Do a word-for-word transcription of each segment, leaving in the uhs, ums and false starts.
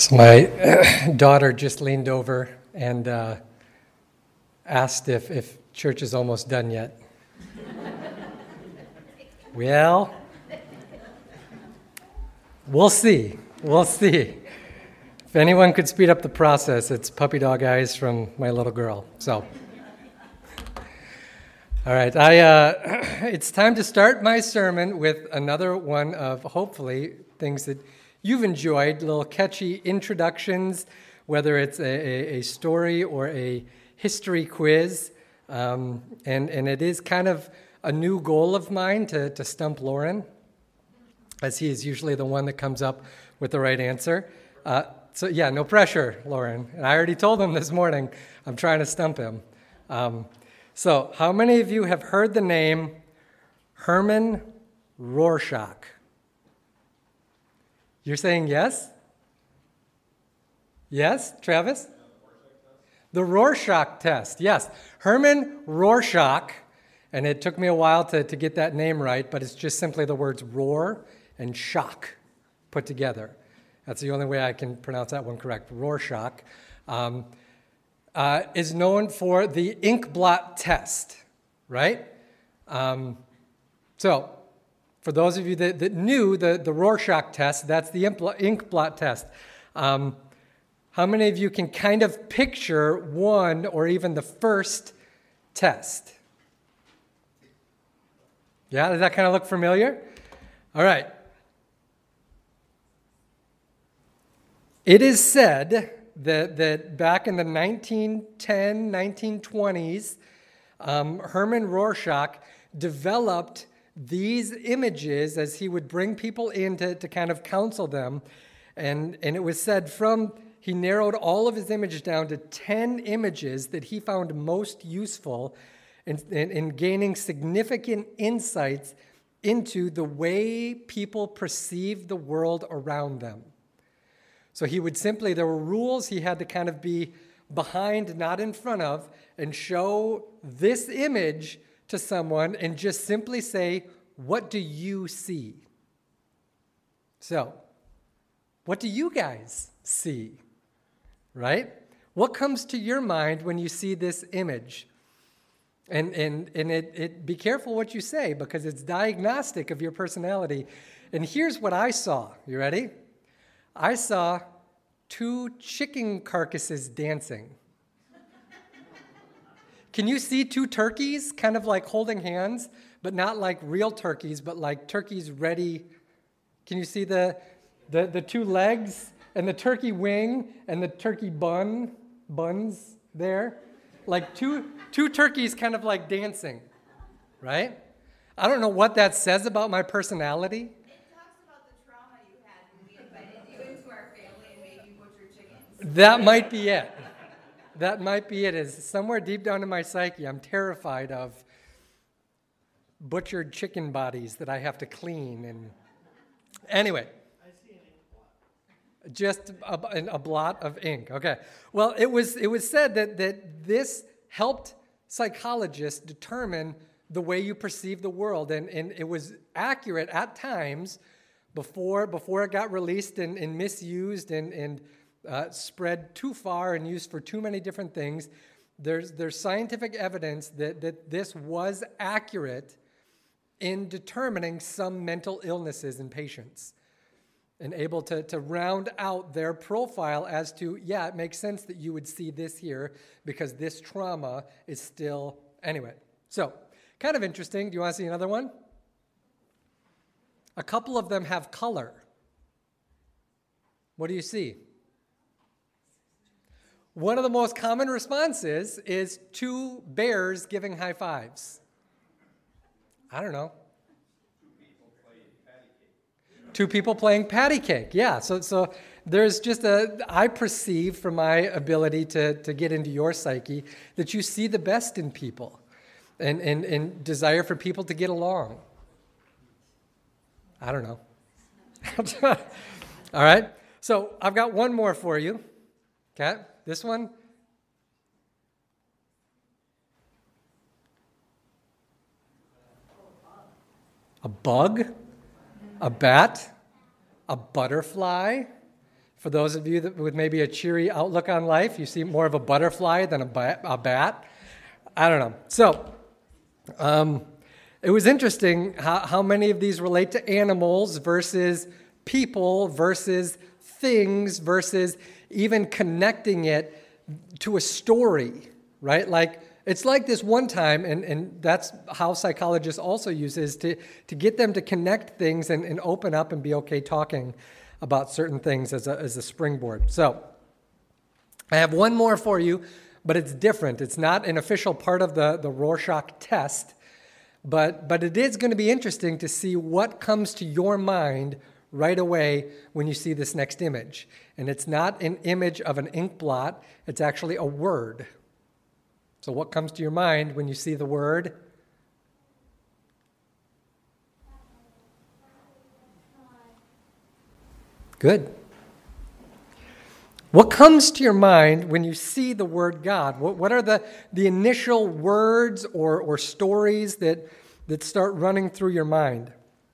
So my daughter just leaned over and uh, asked if, if church is almost done yet. Well, we'll see. We'll see. If anyone could speed up the process, it's puppy dog eyes from my little girl. So, all right. I uh, it's time to start my sermon with another one of hopefully things that you've enjoyed, little catchy introductions, whether it's a, a, a story or a history quiz. Um, and, and it is kind of a new goal of mine to, to stump Lauren, as he is usually the one that comes up with the right answer. Uh, so yeah, no pressure, Lauren. And I already told him this morning I'm trying to stump him. Um, so how many of you have heard the name Herman Rorschach? You're saying yes? Yes, Travis? The Rorschach test, yes. Herman Rorschach, and it took me a while to, to get that name right, but it's just simply the words roar and shock put together. That's the only way I can pronounce that one correct. Rorschach um, uh, is known for the ink blot test, right? Um, so, for those of you that, that knew the, the Rorschach test, that's the ink blot test. Um, how many of you can kind of picture one or even the first test? Yeah, does that kind of look familiar? All right. It is said that, that back in the nineteen ten, nineteen twenties, um, Herman Rorschach developed these images as he would bring people in to, to kind of counsel them. And, and it was said from, he narrowed all of his images down to ten images that he found most useful in, in, in gaining significant insights into the way people perceive the world around them. So he would simply, there were rules he had to kind of be behind, not in front of, and show this image to someone and just simply say, what do you see? So, what do you guys see? Right? What comes to your mind when you see this image? And and and it, it be careful what you say because it's diagnostic of your personality. And here's what I saw. You ready? I saw two chicken carcasses dancing. Can you see two turkeys kind of like holding hands, but not like real turkeys, but like turkeys ready? Can you see the, the, the two legs and the turkey wing and the turkey bun, buns there? Like two, two turkeys kind of like dancing, right? I don't know what that says about my personality. It talks about the trauma you had when we invited you into our family and made you butcher chickens. That might be it. That might be it. Is somewhere deep down in my psyche, I'm terrified of butchered chicken bodies that I have to clean. And anyway, I see an ink blot. just a, a blot of ink. Okay. Well, it was it was said that that this helped psychologists determine the way you perceive the world, and and it was accurate at times before before it got released and, and misused and and. Uh, spread too far and used for too many different things. There's there's scientific evidence that, that this was accurate in determining some mental illnesses in patients and able to, to round out their profile as to, yeah, it makes sense that you would see this here because this trauma is still, anyway. So, kind of interesting. Do you want to see another one? A couple of them have color. What do you see? One of the most common responses is two bears giving high fives. I don't know. Two people playing patty cake. Yeah, so so there's just a, I perceive from my ability to, to get into your psyche that you see the best in people and, and, and desire for people to get along. I don't know. All right, so I've got one more for you. Okay? This one, a bug, a bat, a butterfly. For those of you that with maybe a cheery outlook on life, you see more of a butterfly than a bat. A bat. I don't know. So um, it was interesting how, how many of these relate to animals versus people versus things versus even connecting it to a story, right? Like, it's like this one time, and, and that's how psychologists also use it, is to, to get them to connect things and, and open up and be okay talking about certain things as a, as a springboard. So I have one more for you, but it's different. It's not an official part of the, the Rorschach test, but, but it is going to be interesting to see what comes to your mind right away when you see this next image. And it's not an image of an ink blot. It's actually a word. So what comes to your mind when you see the word? Good. What comes to your mind when you see the word God? What, what are the, the initial words or, or stories that, that start running through your mind?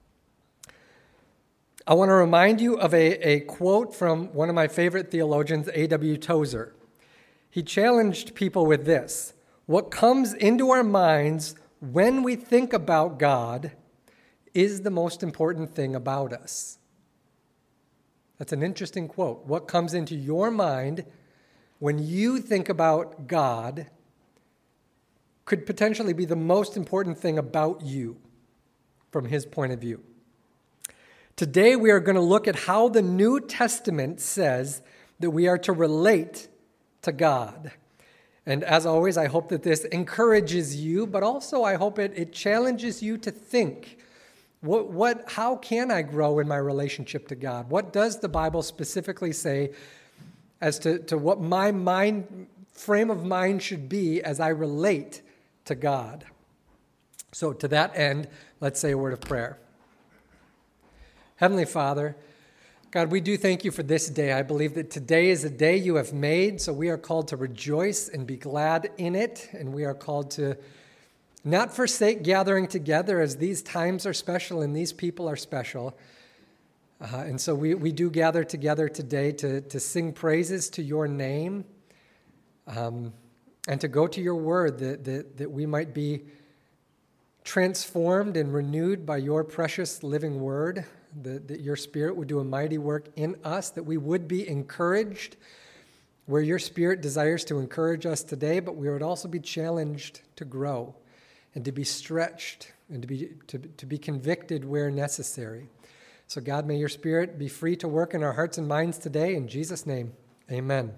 I want to remind you of a, a quote from one of my favorite theologians, A W Tozer. He challenged people with this: what comes into our minds when we think about God is the most important thing about us. That's an interesting quote. What comes into your mind when you think about God could potentially be the most important thing about you from his point of view. Today we are going to look at how the New Testament says that we are to relate to God. And as always, I hope that this encourages you, but also I hope it, it challenges you to think, what, what, how can I grow in my relationship to God? What does the Bible specifically say as to, to what my mind, frame of mind should be as I relate to God? So to that end, let's say a word of prayer. Heavenly Father, God, we do thank you for this day. I believe that today is a day you have made, so we are called to rejoice and be glad in it, and we are called to not forsake gathering together, as these times are special and these people are special. Uh, and so we, we do gather together today to, to sing praises to your name, um, and to go to your word, that, that, that we might be transformed and renewed by your precious living word. That, that your Spirit would do a mighty work in us, that we would be encouraged where your Spirit desires to encourage us today, but we would also be challenged to grow and to be stretched and to be, to, to be convicted where necessary. So God, may your Spirit be free to work in our hearts and minds today. In Jesus' name, amen.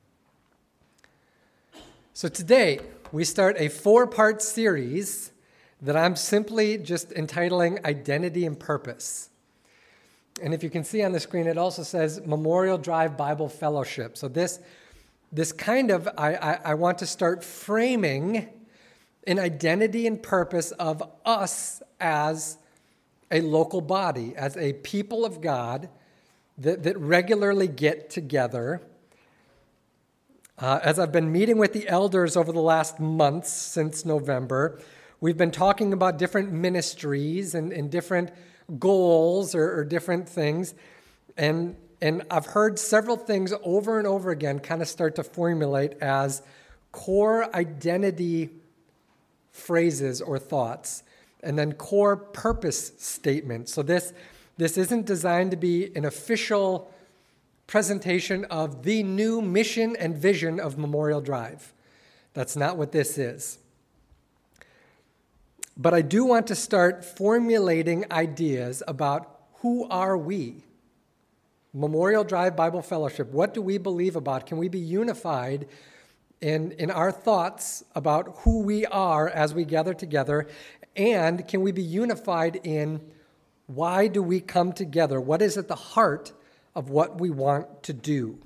So today, we start a four-part series that I'm simply just entitling Identity and Purpose. And if you can see on the screen, it also says Memorial Drive Bible Fellowship. So this, this kind of, I, I, I want to start framing an identity and purpose of us as a local body, as a people of God that, that regularly get together. Uh, as I've been meeting with the elders over the last months since November, we've been talking about different ministries and, and different goals or, or different things. And, and I've heard several things over and over again kind of start to formulate as core identity phrases or thoughts, and then core purpose statements. So this, this isn't designed to be an official presentation of the new mission and vision of Memorial Drive. That's not what this is. But I do want to start formulating ideas about who are we? Memorial Drive Bible Fellowship, what do we believe about? Can we be unified in, in our thoughts about who we are as we gather together? And can we be unified in why do we come together? What is at the heart of what we want to do?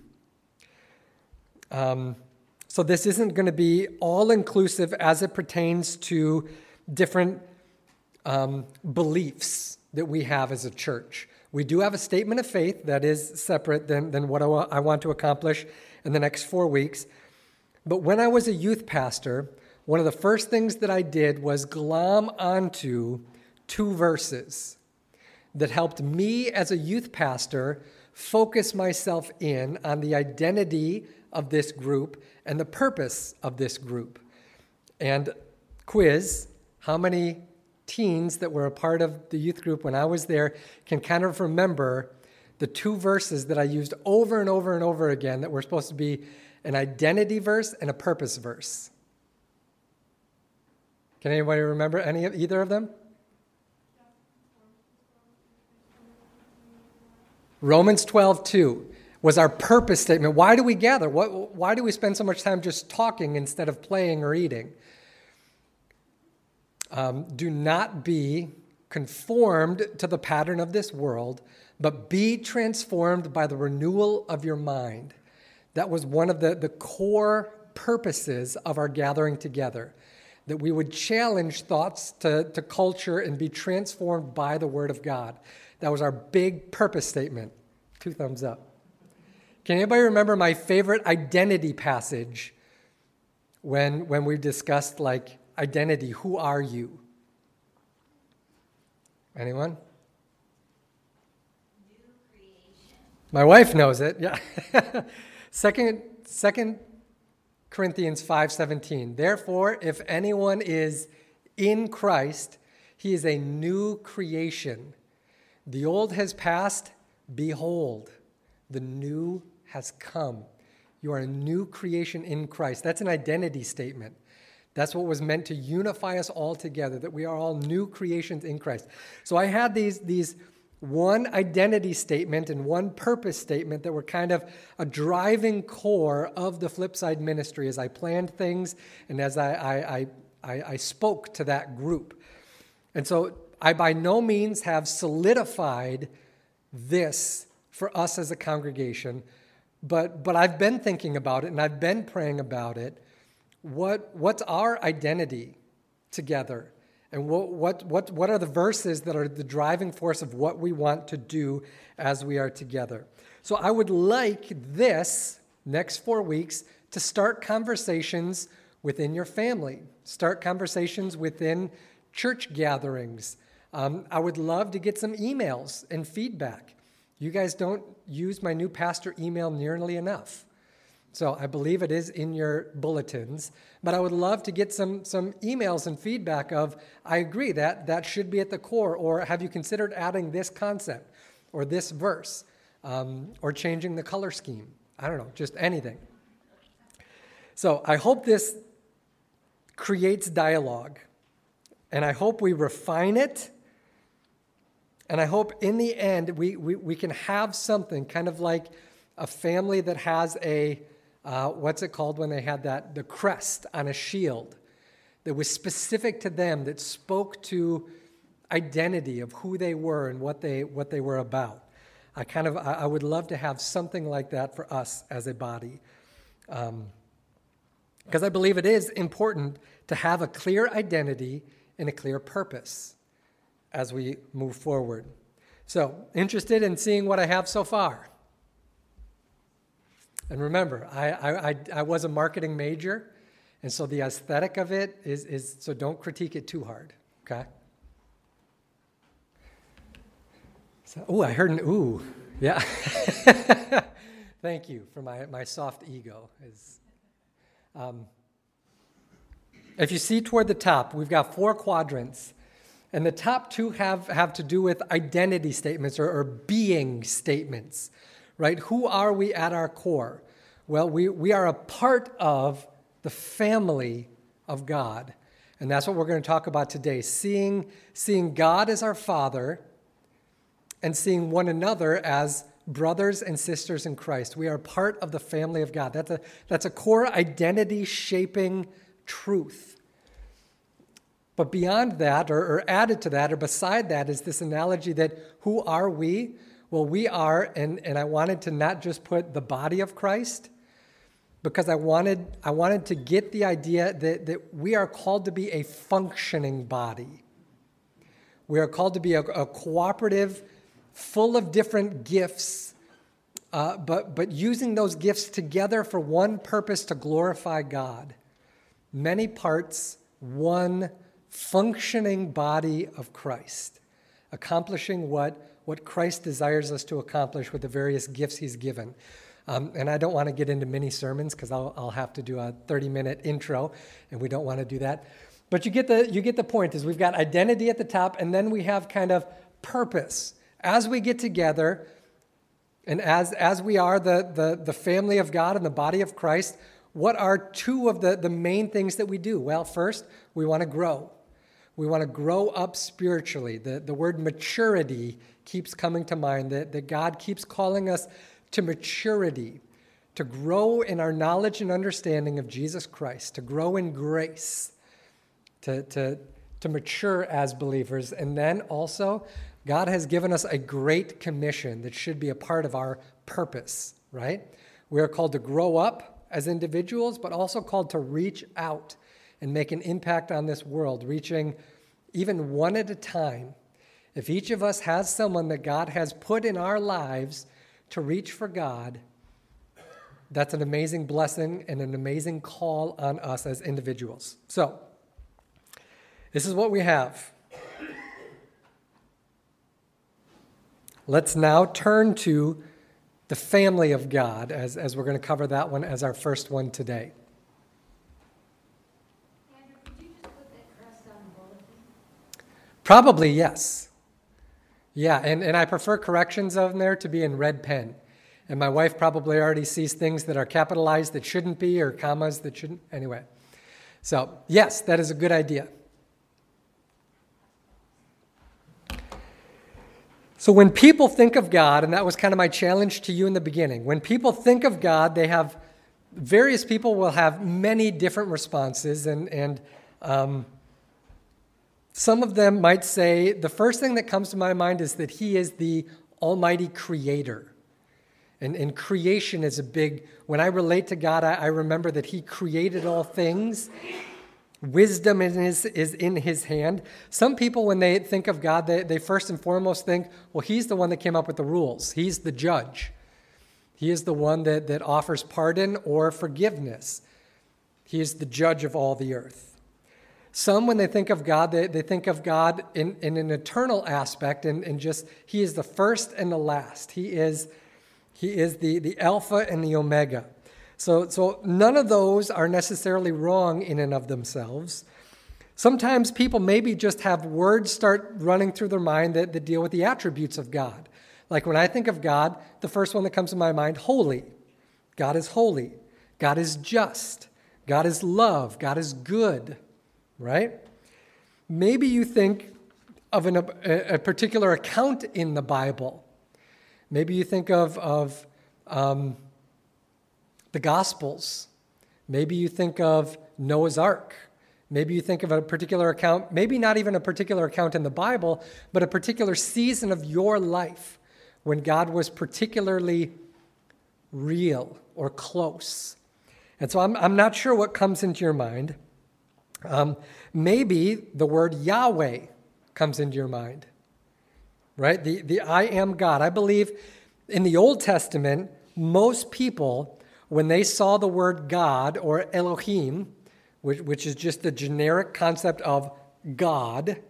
Um, so this isn't going to be all-inclusive as it pertains to different um, beliefs that we have as a church. We do have a statement of faith that is separate than, than what I, wa- I want to accomplish in the next four weeks. But when I was a youth pastor, one of the first things that I did was glom onto two verses that helped me as a youth pastor focus myself in on the identity of this group and the purpose of this group. And quiz, how many teens that were a part of the youth group when I was there can kind of remember the two verses that I used over and over and over again that were supposed to be an identity verse and a purpose verse? Can anybody remember any of either of them? Romans twelve two was our purpose statement. Why do we gather? What, why do we spend so much time just talking instead of playing or eating? Um, do not be conformed to the pattern of this world, but be transformed by the renewal of your mind. That was one of the, the core purposes of our gathering together, that we would challenge thoughts to, to culture and be transformed by the Word of God. That was our big purpose statement. Two thumbs up. Can anybody remember my favorite identity passage when, when we discussed like identity? Who are you? Anyone? New creation. My wife knows it. Yeah. Second, Second Corinthians five seventeen. Therefore, if anyone is in Christ, he is a new creation. The old has passed. Behold, the new has come. You are a new creation in Christ. That's an identity statement. That's what was meant to unify us all together, that we are all new creations in Christ. So I had these, these one identity statement and one purpose statement that were kind of a driving core of the Flipside ministry as I planned things and as I, I, I, I spoke to that group. And so I by no means have solidified this for us as a congregation, but, but I've been thinking about it and I've been praying about it. What, what's our identity together? And what, what, what, what are the verses that are the driving force of what we want to do as we are together? So I would like this next four weeks to start conversations within your family, start conversations within church gatherings. Um, I would love to get some emails and feedback. You guys don't use my new pastor email nearly enough. So I believe it is in your bulletins, but I would love to get some, some emails and feedback of, I agree, that that should be at the core, or have you considered adding this concept, or this verse, um, or changing the color scheme? I don't know, just anything. So I hope this creates dialogue, and I hope we refine it, and I hope in the end we, we, we can have something kind of like a family that has a Uh, what's it called when they had that, the crest on a shield that was specific to them, that spoke to identity of who they were and what they what they were about. I kind of, I, I would love to have something like that for us as a body. Um, because I believe it is important to have a clear identity and a clear purpose as we move forward. So, interested in seeing what I have so far? And remember, I, I, I was a marketing major, and so the aesthetic of it is, is, so don't critique it too hard, okay? So, ooh, I heard an ooh, yeah. Thank you for my, my soft ego. Is, um, if you see toward the top, we've got four quadrants, and the top two have, have to do with identity statements or, or being statements. Right? Who are we at our core? Well, we, we are a part of the family of God. And that's what we're going to talk about today. Seeing, seeing God as our Father and seeing one another as brothers and sisters in Christ. We are part of the family of God. That's a, that's a core identity-shaping truth. But beyond that, or, or added to that, or beside that, is this analogy that who are we? Well, we are, and, and I wanted to not just put the body of Christ, because I wanted I wanted to get the idea that, that we are called to be a functioning body. We are called to be a, a cooperative, full of different gifts, uh, but, but using those gifts together for one purpose, to glorify God. Many parts, one functioning body of Christ, accomplishing what what Christ desires us to accomplish with the various gifts he's given. Um, and I don't want to get into mini sermons because I'll, I'll have to do a thirty-minute intro, and we don't want to do that. But you get the you get the point, is we've got identity at the top, and then we have kind of purpose. As we get together, and as, as we are the, the, the family of God and the body of Christ, what are two of the, the main things that we do? Well, first, we want to grow. We want to grow up spiritually. The, the word maturity keeps coming to mind, that, that God keeps calling us to maturity, to grow in our knowledge and understanding of Jesus Christ, to grow in grace, to, to, to mature as believers. And then also, God has given us a great commission that should be a part of our purpose, right? We are called to grow up as individuals, but also called to reach out and make an impact on this world, reaching even one at a time. If each of us has someone that God has put in our lives to reach for God, that's an amazing blessing and an amazing call on us as individuals. So, this is what we have. Let's now turn to the family of God, as, as we're going to cover that one as our first one today. Andrew, could you just put that crest on the bulletin? Probably, yes. Yeah, and, and I prefer corrections on there to be in red pen. And my wife probably already sees things that are capitalized that shouldn't be, or commas that shouldn't. Anyway, so yes, that is a good idea. So when people think of God, and that was kind of my challenge to you in the beginning, when people think of God, they have, various people will have many different responses, and, and um, some of them might say, the first thing that comes to my mind is that he is the almighty creator. And, and creation is a big, when I relate to God, I, I remember that he created all things. Wisdom is, is, is in his hand. Some people, when they think of God, they, they first and foremost think, well, he's the one that came up with the rules. He's the judge. He is the one that, that offers pardon or forgiveness. He is the judge of all the earth. Some, when they think of God, they, they think of God in, in an eternal aspect, and, and just, he is the first and the last. He is, he is the, the Alpha and the Omega. So, so none of those are necessarily wrong in and of themselves. Sometimes people maybe just have words start running through their mind that, that deal with the attributes of God. Like when I think of God, the first one that comes to my mind, holy. God is holy. God is just. God is love. God is good, right? Maybe you think of an, a, a particular account in the Bible. Maybe you think of, of um, the Gospels. Maybe you think of Noah's Ark. Maybe you think of a particular account, maybe not even a particular account in the Bible, but a particular season of your life when God was particularly real or close. And so I'm, I'm not sure what comes into your mind. Um, maybe the word Yahweh comes into your mind, right? The, the I am God. I believe in the Old Testament, most people, when they saw the word God or Elohim, which, which is just the generic concept of God,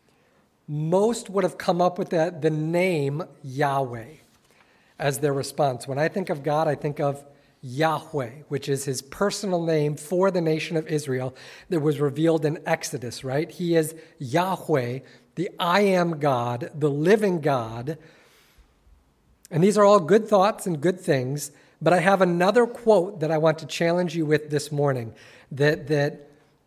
most would have come up with the, the name Yahweh as their response. When I think of God, I think of Yahweh, which is his personal name for the nation of Israel that was revealed in Exodus, right? He is Yahweh, the I am God, the living God. And these are all good thoughts and good things. But I have another quote that I want to challenge you with this morning that that,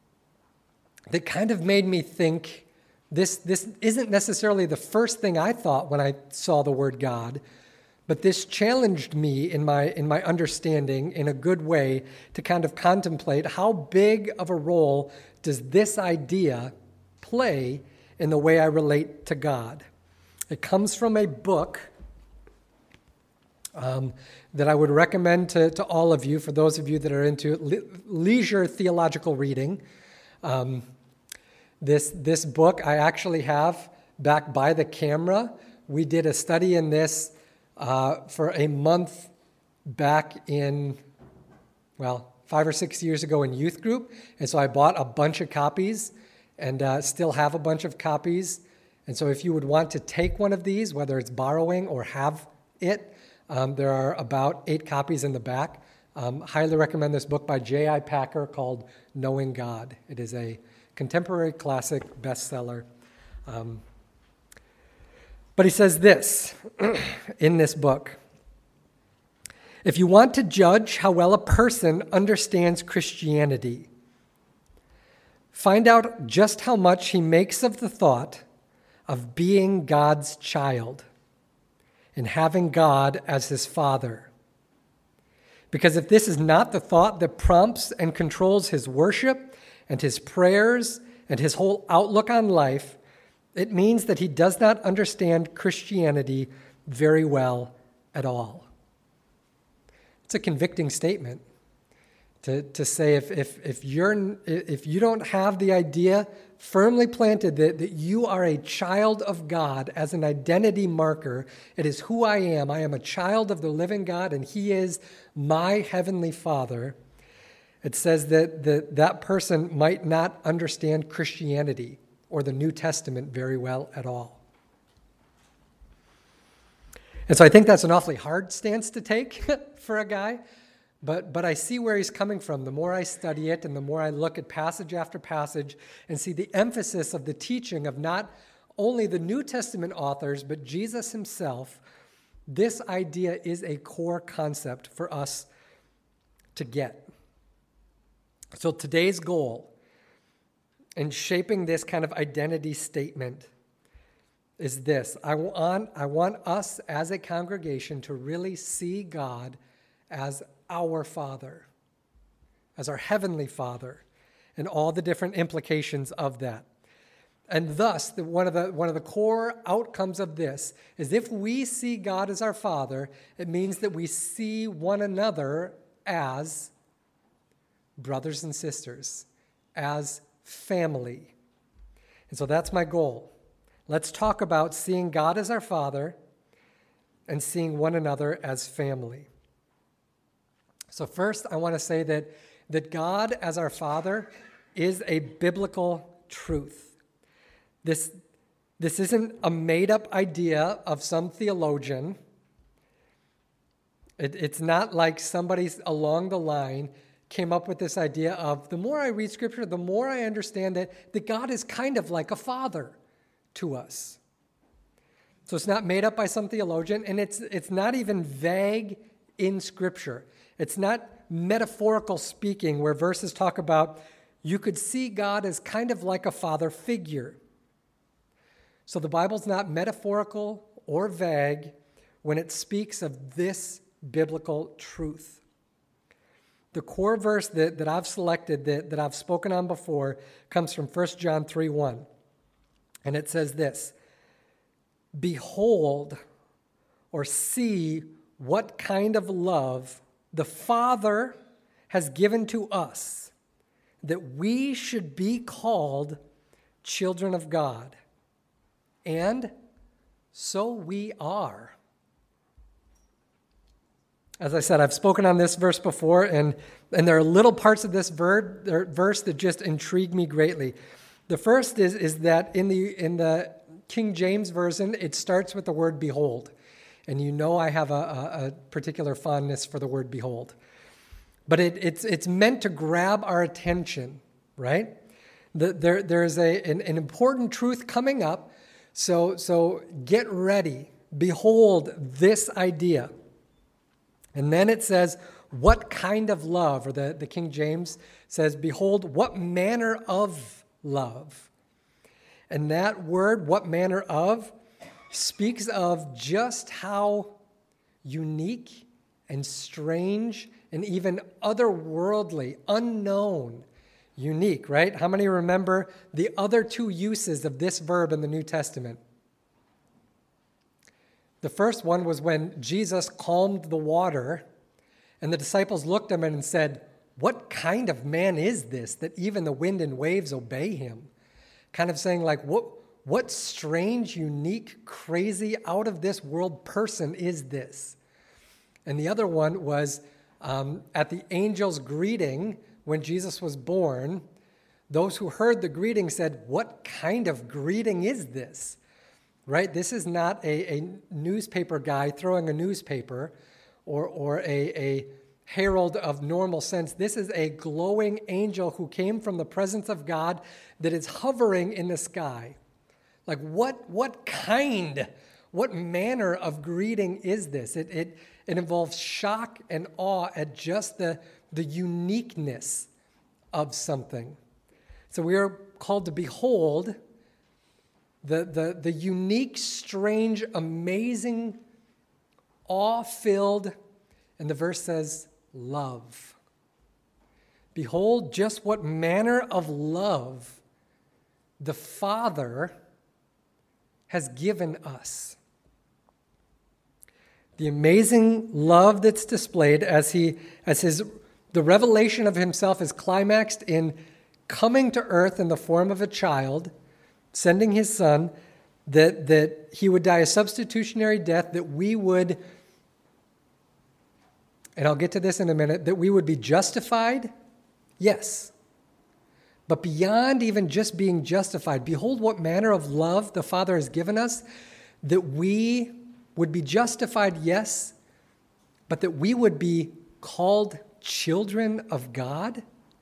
that kind of made me think this, this isn't necessarily the first thing I thought when I saw the word God, but this challenged me in my, in my understanding in a good way to kind of contemplate how big of a role does this idea play in the way I relate to God. It comes from a book Um, that I would recommend to, to all of you, for those of you that are into le- leisure theological reading. Um, this, this book I actually have back by the camera. We did a study in this uh, for a month back in, well, five or six years ago in youth group. And so I bought a bunch of copies and uh, still have a bunch of copies. And so if you would want to take one of these, whether it's borrowing or have it, um, there are about eight copies in the back. Um, highly recommend this book by J I Packer called Knowing God. It is a contemporary classic bestseller. Um, but he says this in this book. If you want to judge how well a person understands Christianity, find out just how much he makes of the thought of being God's child and having God as his father. Because if this is not the thought that prompts and controls his worship and his prayers and his whole outlook on life, it means that he does not understand Christianity very well at all. It's a convicting statement to, to say if, if, if, you're, if you don't have the idea firmly planted that, that you are a child of God as an identity marker, it is who I am. I am a child of the living God, and he is my heavenly Father. It says that, that that person might not understand Christianity or the New Testament very well at all. And so I think that's an awfully hard stance to take for a guy, but, but I see where he's coming from. The more I study it and the more I look at passage after passage and see the emphasis of the teaching of not only the New Testament authors, but Jesus himself, this idea is a core concept for us to get. So today's goal in shaping this kind of identity statement is this. I want, I want us as a congregation to really see God as our Father, as our Heavenly Father, and all the different implications of that. And thus, the, one, of the, one of the core outcomes of this is if we see God as our Father, it means that we see one another as brothers and sisters, as family. And so that's my goal. Let's talk about seeing God as our Father and seeing one another as family. So first, I want to say that, that God as our Father is a biblical truth. This, this isn't a made-up idea of some theologian. It, it's not like somebody along the line came up with this idea of, the more I read Scripture, the more I understand that, that God is kind of like a father to us. So it's not made up by some theologian, and it's it's not even vague in Scripture. It's not metaphorical speaking where verses talk about you could see God as kind of like a father figure. So the Bible's not metaphorical or vague when it speaks of this biblical truth. The core verse that, that I've selected, that, that I've spoken on before, comes from First John three one. And it says this, behold or see what kind of love the Father has given to us, that we should be called children of God. And so we are. As I said, I've spoken on this verse before, and, and there are little parts of this ver- verse that just intrigue me greatly. The first is, is that in the in the King James Version, it starts with the word behold. And you know I have a, a, a particular fondness for the word behold. But it, it's it's meant to grab our attention, right? The, there there is a an, an important truth coming up, so so get ready. Behold this idea. And then it says, what kind of love? Or the, the King James says, behold, what manner of love. And that word, what manner of, speaks of just how unique and strange and even otherworldly, unknown, unique, right? How many remember the other two uses of this verb in the New Testament? The first one was when Jesus calmed the water, and the disciples looked at him and said, what kind of man is this that even the wind and waves obey him? Kind of saying like, what, what strange, unique, crazy, out of this world person is this? And the other one was um, at the angel's greeting when Jesus was born, those who heard the greeting said, what kind of greeting is this? right? This is not a, a newspaper guy throwing a newspaper or, or a, a herald of normal sense. This is a glowing angel who came from the presence of God that is hovering in the sky. Like what, what kind, what manner of greeting is this? It, it, it involves shock and awe at just the, the uniqueness of something. So we are called to behold the, the, the unique, strange, amazing, awe-filled, and the verse says, love. Behold just what manner of love the Father has given us. The amazing love that's displayed as he, as his, the revelation of himself is climaxed in coming to earth in the form of a child, sending his son, that, that he would die a substitutionary death, that we would, and I'll get to this in a minute, that we would be justified, yes. But beyond even just being justified, behold what manner of love the Father has given us, that we would be justified, yes, but that we would be called children of God,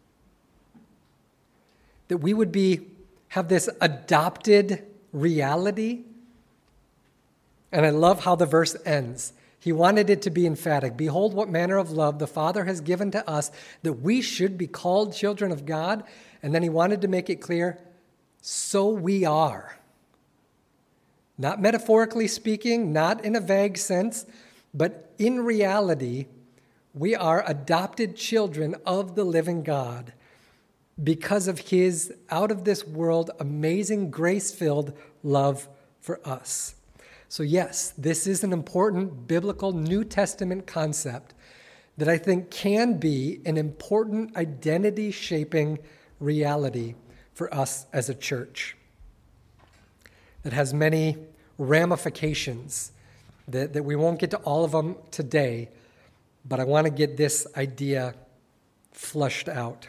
that we would be have this adopted reality. And I love how the verse ends. He wanted it to be emphatic. Behold what manner of love the Father has given to us, that we should be called children of God. And then he wanted to make it clear, so we are. Not metaphorically speaking, not in a vague sense, but in reality, we are adopted children of the living God because of his out-of-this-world, amazing, grace-filled love for us. So yes, this is an important biblical New Testament concept that I think can be an important identity-shaping reality for us as a church. That has many ramifications that, that we won't get to all of them today, but I want to get this idea flushed out.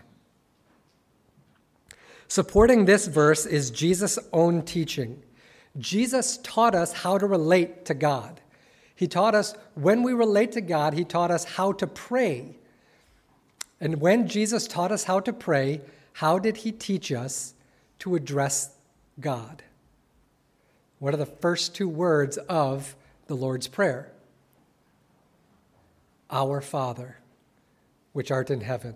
Supporting this verse is Jesus' own teaching. Jesus taught us how to relate to God. He taught us when we relate to God, he taught us how to pray. And when Jesus taught us how to pray, how did he teach us to address God? What are the first two words of the Lord's Prayer? Our Father, which art in heaven.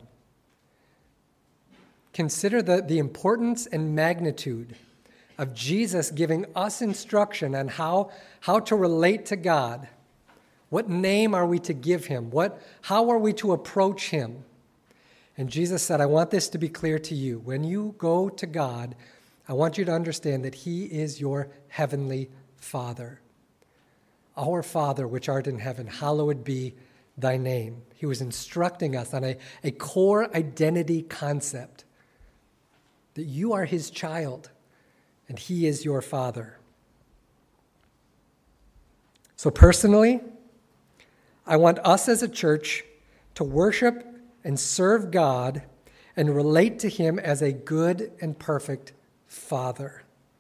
Consider the, the importance and magnitude of Jesus giving us instruction on how, how to relate to God. What name are we to give him? What, how are we to approach him? And Jesus said, I want this to be clear to you. When you go to God, I want you to understand that he is your heavenly Father. Our Father, which art in heaven, hallowed be thy name. He was instructing us on a, a core identity concept, that you are his child and he is your Father. So personally, I want us as a church to worship and serve God and relate to him as a good and perfect Father.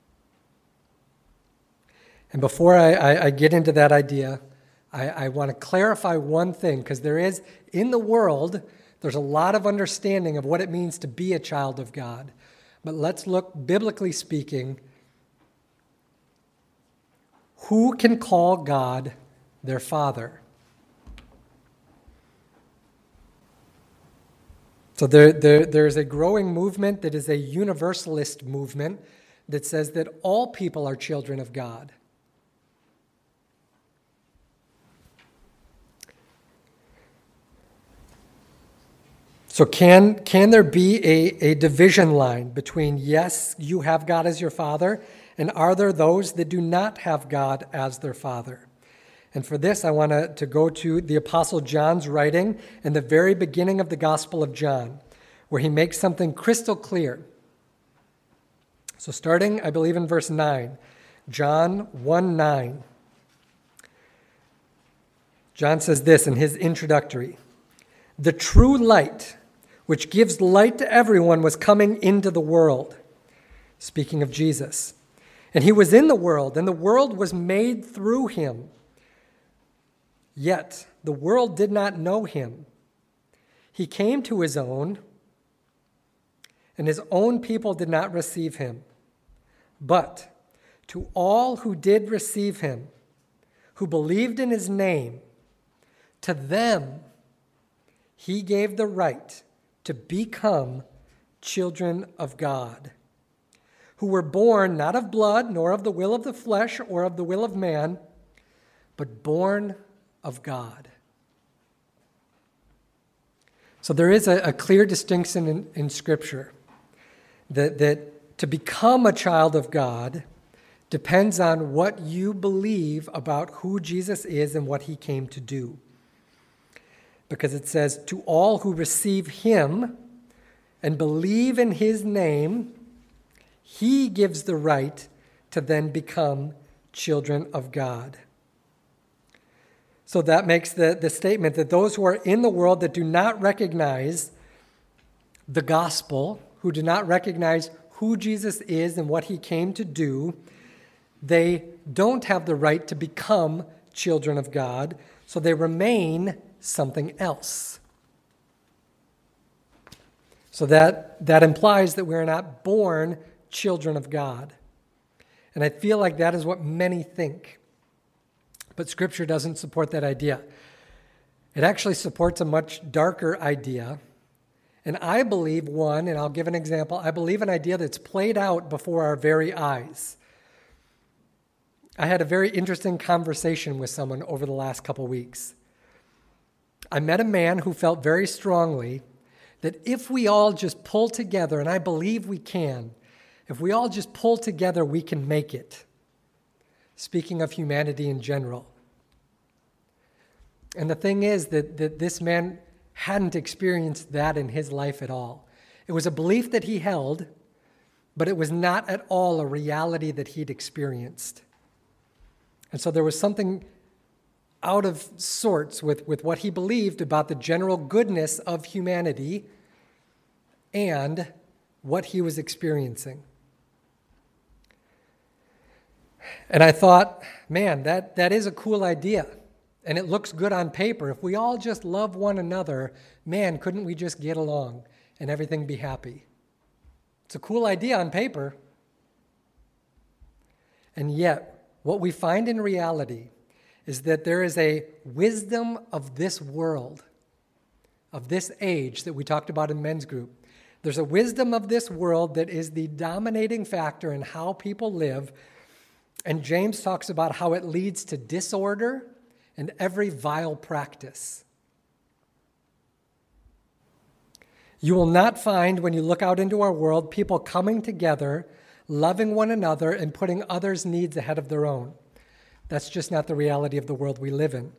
And before I, I, I get into that idea, I, I want to clarify one thing, because there is, in the world, there's a lot of understanding of what it means to be a child of God. But let's look, biblically speaking, who can call God their Father? So there, there, there's a growing movement that is a universalist movement that says that all people are children of God. So can, can there be a, a division line between, yes, you have God as your Father, and are there those that do not have God as their Father? And for this, I want to, to go to the Apostle John's writing in the very beginning of the Gospel of John, where he makes something crystal clear. So starting, I believe, in verse nine, John one nine. John says this in his introductory: the true light, which gives light to everyone, was coming into the world. Speaking of Jesus. And he was in the world, and the world was made through him. Yet the world did not know him. He came to his own, and his own people did not receive him. But to all who did receive him, who believed in his name, to them he gave the right to become children of God, who were born not of blood, nor of the will of the flesh, or of the will of man, but born of God. So there is a, a clear distinction in, in Scripture that, that to become a child of God depends on what you believe about who Jesus is and what he came to do. Because it says, to all who receive him and believe in his name, he gives the right to then become children of God. So that makes the, the statement that those who are in the world that do not recognize the gospel, who do not recognize who Jesus is and what he came to do, they don't have the right to become children of God, so they remain something else. So that, that implies that we're not born children of God. And I feel like that is what many think. But Scripture doesn't support that idea. It actually supports a much darker idea. And I believe one, and I'll give an example, I believe an idea that's played out before our very eyes. I had a very interesting conversation with someone over the last couple weeks. I met a man who felt very strongly that if we all just pull together, and I believe we can, if we all just pull together, we can make it. Speaking of humanity in general. And the thing is that, that this man hadn't experienced that in his life at all. It was a belief that he held, but it was not at all a reality that he'd experienced. And so there was something out of sorts with, with what he believed about the general goodness of humanity and what he was experiencing. And I thought, man, that, that is a cool idea. And it looks good on paper. If we all just love one another, man, couldn't we just get along and everything be happy? It's a cool idea on paper. And yet, what we find in reality is that there is a wisdom of this world, of this age that we talked about in men's group. There's a wisdom of this world that is the dominating factor in how people live. And James talks about how it leads to disorder and every vile practice. You will not find, when you look out into our world, people coming together, loving one another, and putting others' needs ahead of their own. That's just not the reality of the world we live in.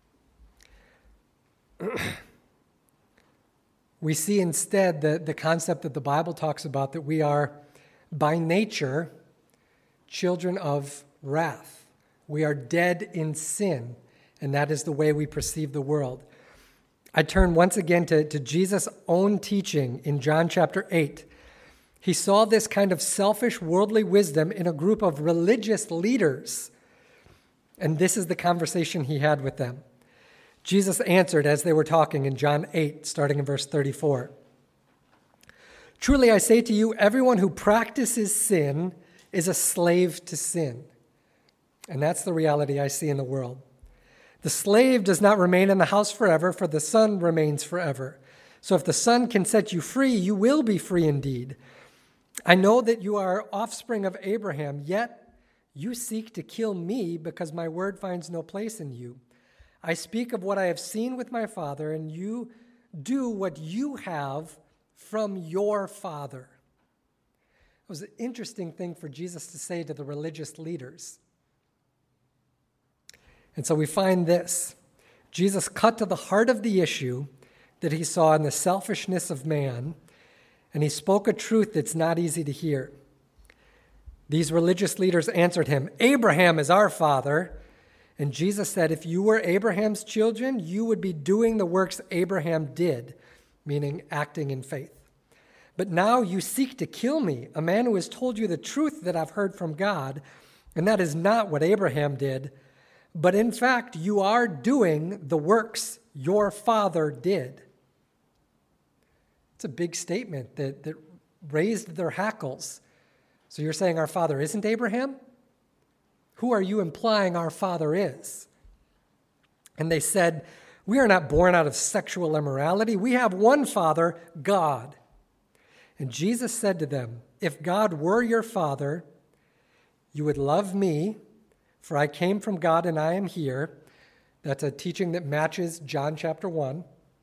We see instead the, the concept that the Bible talks about, that we are, by nature, children of wrath. We are dead in sin, and that is the way we perceive the world. I turn once again to, to Jesus' own teaching in John chapter eight. He saw this kind of selfish, worldly wisdom in a group of religious leaders, and this is the conversation he had with them. Jesus answered as they were talking in John eight, starting in verse thirty-four. Truly I say to you, everyone who practices sin is a slave to sin. And that's the reality I see in the world. The slave does not remain in the house forever, for the Son remains forever. So if the Son can set you free, you will be free indeed. I know that you are offspring of Abraham, yet you seek to kill me because my word finds no place in you. I speak of what I have seen with my Father, and you do what you have from your father. It was an interesting thing for Jesus to say to the religious leaders. And so we find this. Jesus cut to the heart of the issue that he saw in the selfishness of man, and he spoke a truth that's not easy to hear. These religious leaders answered him, Abraham is our father. And Jesus said, if you were Abraham's children, you would be doing the works Abraham did, meaning acting in faith. But now you seek to kill me, a man who has told you the truth that I've heard from God, and that is not what Abraham did. But in fact, you are doing the works your father did. It's a big statement that, that raised their hackles. So you're saying our father isn't Abraham? Who are you implying our father is? And they said, we are not born out of sexual immorality. We have one Father, God. And Jesus said to them, if God were your Father, you would love me, for I came from God and I am here. That's a teaching that matches John chapter one.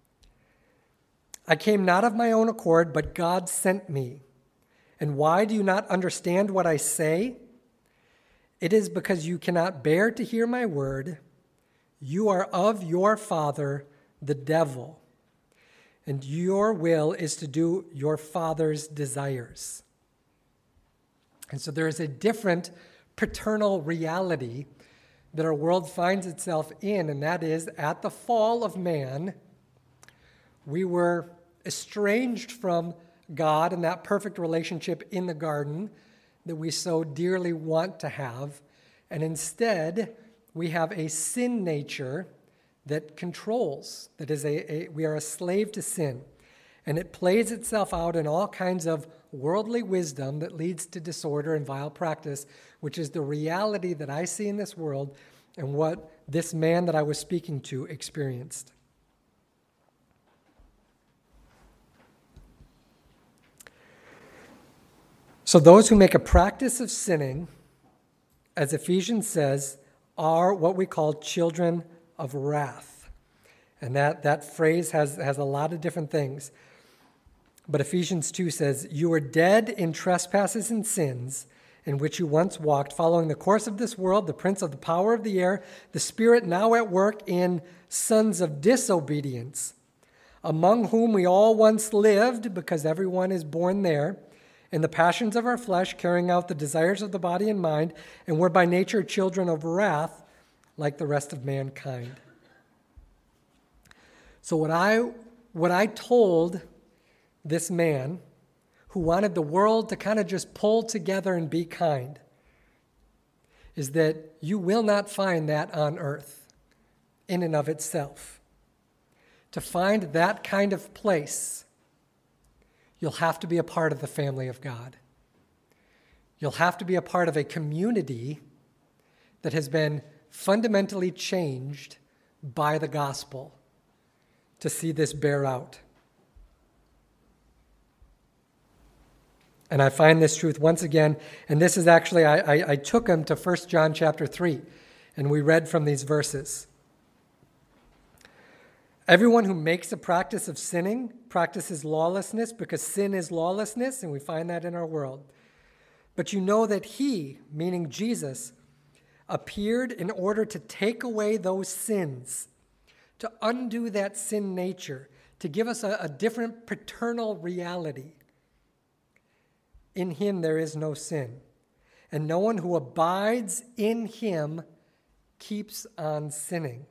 I came not of my own accord, but God sent me. And why do you not understand what I say? It is because you cannot bear to hear my word. You are of your father, the devil, and your will is to do your father's desires. And so there is a different paternal reality that our world finds itself in, and that is at the fall of man, we were estranged from God and that perfect relationship in the garden that we so dearly want to have, and instead we have a sin nature that controls, that is a, a we are a slave to sin, and it plays itself out in all kinds of worldly wisdom that leads to disorder and vile practice, which is the reality that I see in this world and what this man that I was speaking to experienced. So those who make a practice of sinning, as Ephesians says, are what we call children of wrath. And that, that phrase has, has a lot of different things. But Ephesians two says, you were dead in trespasses and sins in which you once walked, following the course of this world, the prince of the power of the air, the spirit now at work in sons of disobedience, among whom we all once lived, because everyone is born there, in the passions of our flesh, carrying out the desires of the body and mind, and were by nature children of wrath, like the rest of mankind. So what I what I told this man who wanted the world to kind of just pull together and be kind is that you will not find that on earth in and of itself. To find that kind of place, you'll have to be a part of the family of God. You'll have to be a part of a community that has been fundamentally changed by the gospel to see this bear out. And I find this truth once again, and this is actually, I, I, I took him to First John chapter three, and we read from these verses. Everyone who makes a practice of sinning practices lawlessness, because sin is lawlessness, and we find that in our world. But you know that he, meaning Jesus, appeared in order to take away those sins, to undo that sin nature, to give us a, a different paternal reality. In him there is no sin, and no one who abides in him keeps on sinning.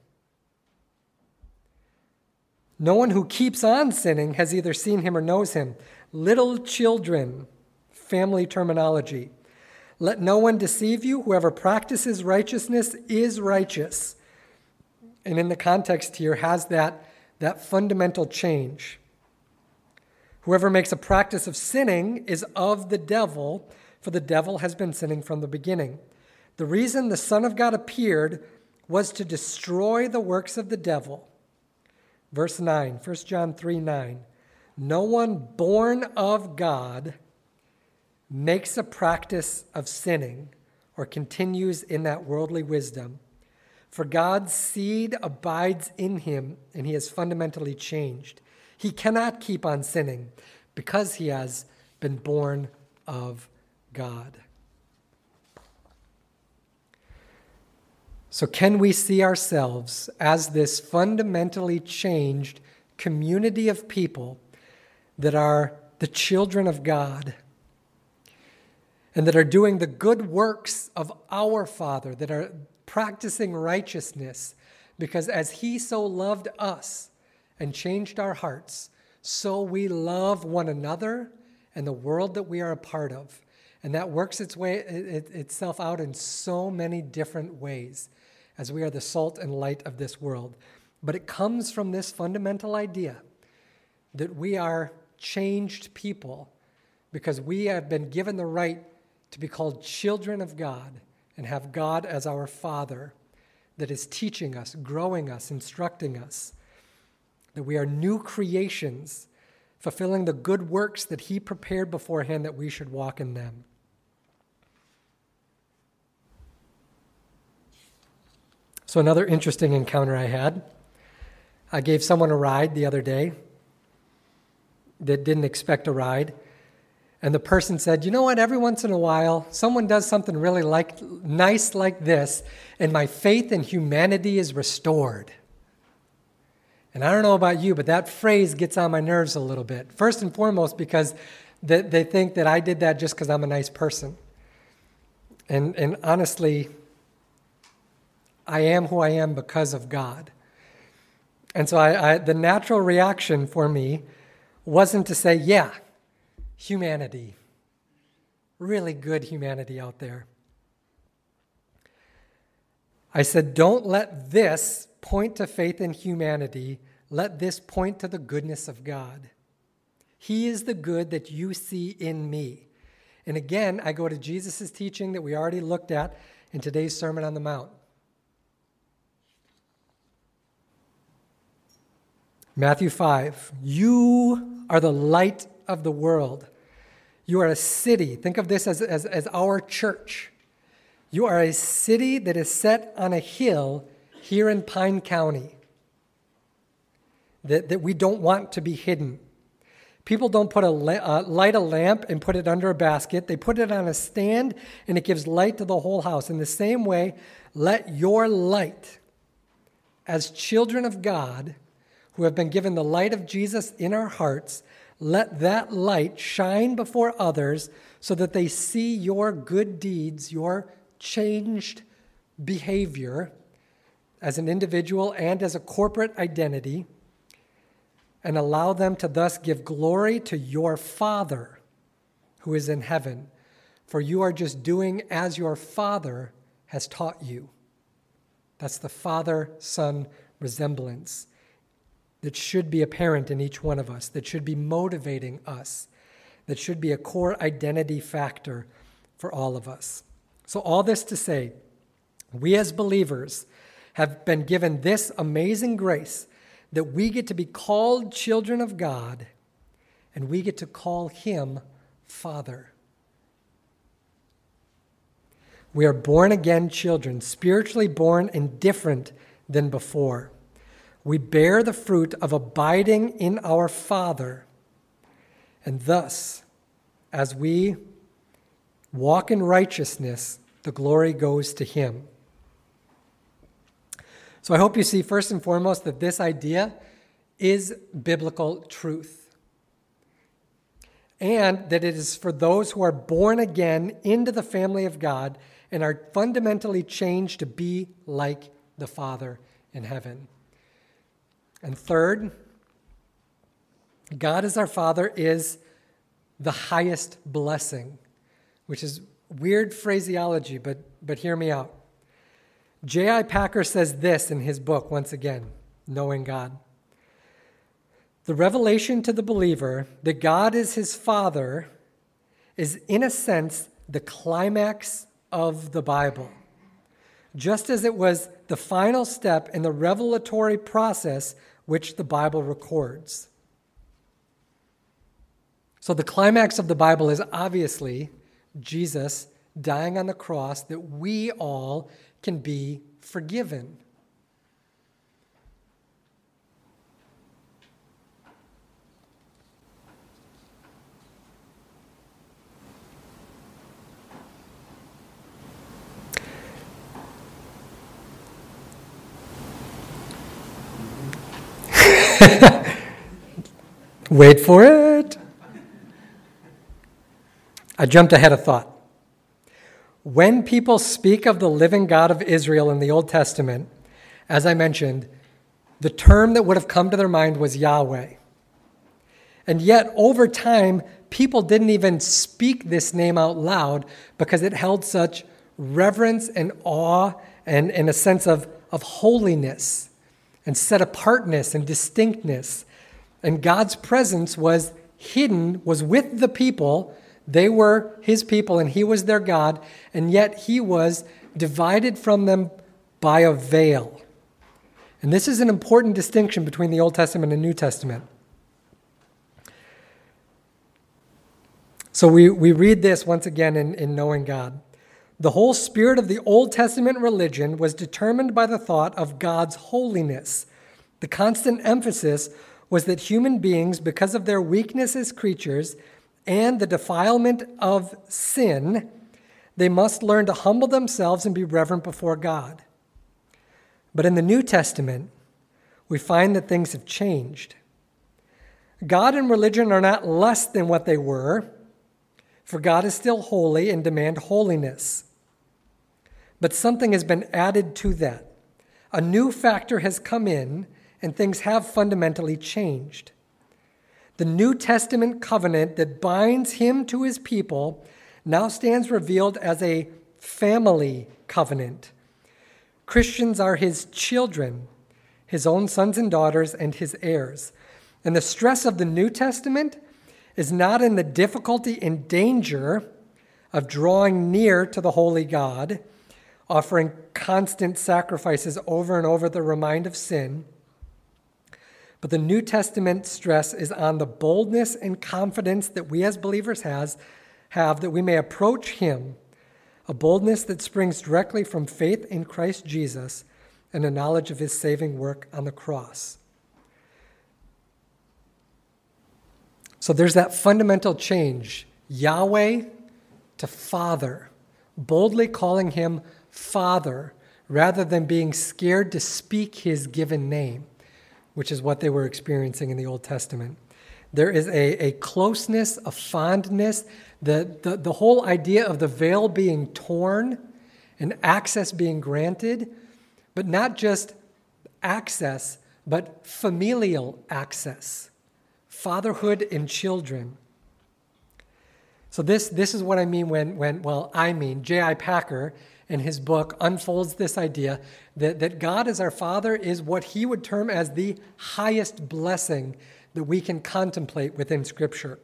No one who keeps on sinning has either seen him or knows him. Little children, family terminology. Let no one deceive you. Whoever practices righteousness is righteous. And in the context here has that, that fundamental change. Whoever makes a practice of sinning is of the devil, for the devil has been sinning from the beginning. The reason the Son of God appeared was to destroy the works of the devil. Verse nine, First John three nine. No one born of God makes a practice of sinning or continues in that worldly wisdom. For God's seed abides in him, and he has fundamentally changed. He cannot keep on sinning because he has been born of God. So can we see ourselves as this fundamentally changed community of people that are the children of God and that are doing the good works of our Father, that are practicing righteousness, because as he so loved us and changed our hearts, so we love one another and the world that we are a part of. And that works its way it, itself out in so many different ways as we are the salt and light of this world. But it comes from this fundamental idea that we are changed people because we have been given the right to be called children of God and have God as our Father that is teaching us, growing us, instructing us, that we are new creations, fulfilling the good works that he prepared beforehand that we should walk in them. So another interesting encounter I had, I gave someone a ride the other day that didn't expect a ride. And the person said, you know what, every once in a while, someone does something really like nice like this, and my faith in humanity is restored. And I don't know about you, but that phrase gets on my nerves a little bit. First and foremost, because they, they think that I did that just because I'm a nice person. And, and honestly, I am who I am because of God. And so I, I, the natural reaction for me wasn't to say, yeah, humanity, really good humanity out there. I said, don't let this point to faith in humanity. Let this point to the goodness of God. He is the good that you see in me. And again, I go to Jesus' teaching that we already looked at in today's Sermon on the Mount. Matthew five, you are the light of the world. You are a city. Think of this as, as, as our church. You are a city that is set on a hill here in Pine County that, that we don't want to be hidden. People don't put a uh, light a lamp and put it under a basket. They put it on a stand, and it gives light to the whole house. In the same way, let your light, as children of God, who have been given the light of Jesus in our hearts, let that light shine before others so that they see your good deeds, your changed behavior as an individual and as a corporate identity, and allow them to thus give glory to your Father who is in heaven. For you are just doing as your Father has taught you. That's the Father-Son resemblance that should be apparent in each one of us, that should be motivating us, that should be a core identity factor for all of us. So all this to say, we as believers have been given this amazing grace that we get to be called children of God, and we get to call him Father. We are born again children, spiritually born and different than before. We bear the fruit of abiding in our Father. And thus, as we walk in righteousness, the glory goes to him. So I hope you see, first and foremost, that this idea is biblical truth. And that it is for those who are born again into the family of God and are fundamentally changed to be like the Father in heaven. And third, God as our Father is the highest blessing, which is weird phraseology, but, but hear me out. J I Packer says this in his book, once again, Knowing God. The revelation to the believer that God is his Father is, in a sense, the climax of the Bible, just as it was the final step in the revelatory process which the Bible records. So the climax of the Bible is obviously Jesus dying on the cross that we all can be forgiven. Wait for it. I jumped ahead of thought. When people speak of the living God of Israel in the Old Testament, as I mentioned, the term that would have come to their mind was Yahweh. And yet, over time, people didn't even speak this name out loud because it held such reverence and awe and, and a sense of, of holiness and set apartness and distinctness. And God's presence was hidden, was with the people. They were his people and he was their God, and yet he was divided from them by a veil. And this is an important distinction between the Old Testament and New Testament. So we, we read this once again in, in Knowing God. The whole spirit of the Old Testament religion was determined by the thought of God's holiness. The constant emphasis was that human beings, because of their weakness as creatures and the defilement of sin, they must learn to humble themselves and be reverent before God. But in the New Testament, we find that things have changed. God and religion are not less than what they were, for God is still holy and demands holiness. But something has been added to that. A new factor has come in, and things have fundamentally changed. The New Testament covenant that binds him to his people now stands revealed as a family covenant. Christians are his children, his own sons and daughters, and his heirs. And the stress of the New Testament is not in the difficulty and danger of drawing near to the holy God, offering constant sacrifices over and over to remind of sin. But the New Testament stress is on the boldness and confidence that we as believers has, have that we may approach him, a boldness that springs directly from faith in Christ Jesus and a knowledge of his saving work on the cross. So there's that fundamental change, Yahweh to Father, boldly calling him Father rather than being scared to speak his given name, which is what they were experiencing in the Old Testament. There is a, a closeness, a fondness, the, the, the whole idea of the veil being torn and access being granted, but not just access, but familial access. Fatherhood in children. So this, this is what I mean when, when, well, I mean, J I Packer in his book unfolds this idea that, that God as our Father is what he would term as the highest blessing that we can contemplate within Scripture.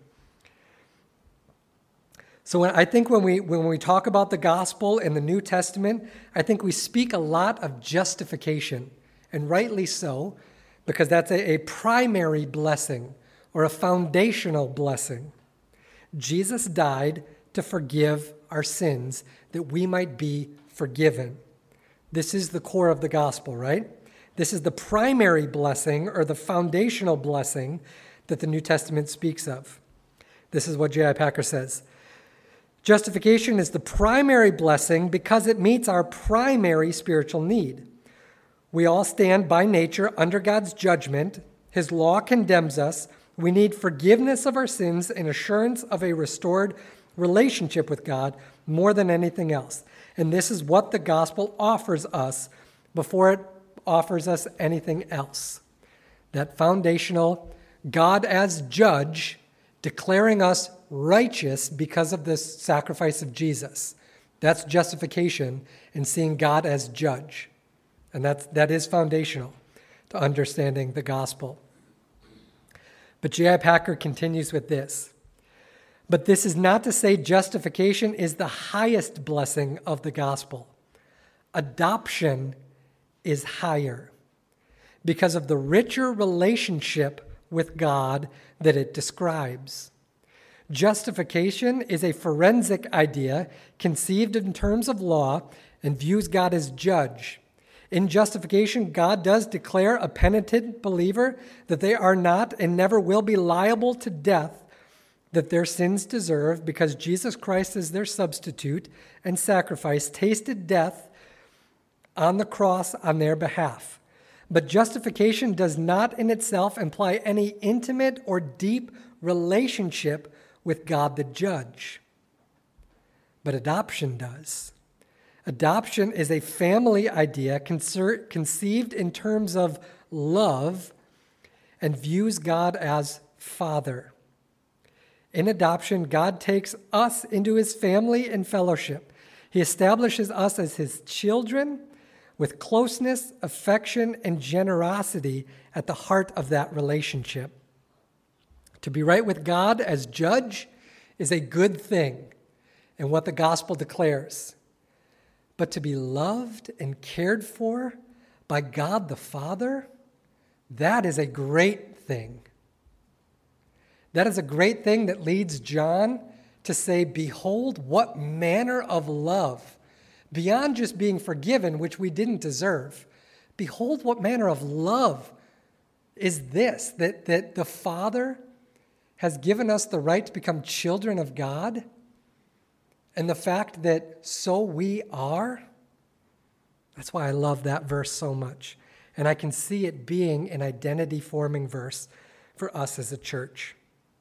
So when, I think when we, when we talk about the gospel in the New Testament, I think we speak a lot of justification, and rightly so, because that's a, a primary blessing or a foundational blessing. Jesus died to forgive our sins that we might be forgiven. This is the core of the gospel, right? This is the primary blessing or the foundational blessing that the New Testament speaks of. This is what J I Packer says. Justification is the primary blessing because it meets our primary spiritual need. We all stand by nature under God's judgment. His law condemns us. We need forgiveness of our sins and assurance of a restored relationship with God more than anything else. And this is what the gospel offers us before it offers us anything else. That foundational God as judge declaring us righteous because of the sacrifice of Jesus. That's justification and seeing God as judge. And that's, that is foundational to understanding the gospel. But J I Packer continues with this. But this is not to say justification is the highest blessing of the gospel. Adoption is higher because of the richer relationship with God that it describes. Justification is a forensic idea conceived in terms of law and views God as judge. In justification, God does declare a penitent believer that they are not and never will be liable to death that their sins deserve because Jesus Christ is their substitute and sacrifice, tasted death on the cross on their behalf. But justification does not in itself imply any intimate or deep relationship with God the judge. But adoption does. Adoption is a family idea conceived in terms of love and views God as Father. In adoption, God takes us into his family and fellowship. He establishes us as his children with closeness, affection, and generosity at the heart of that relationship. To be right with God as judge is a good thing and what the gospel declares. But to be loved and cared for by God the Father, that is a great thing. That is a great thing that leads John to say, behold, what manner of love, beyond just being forgiven, which we didn't deserve. Behold, what manner of love is this, that, that the Father has given us the right to become children of God, and the fact that so we are. That's why I love that verse so much. And I can see it being an identity-forming verse for us as a church.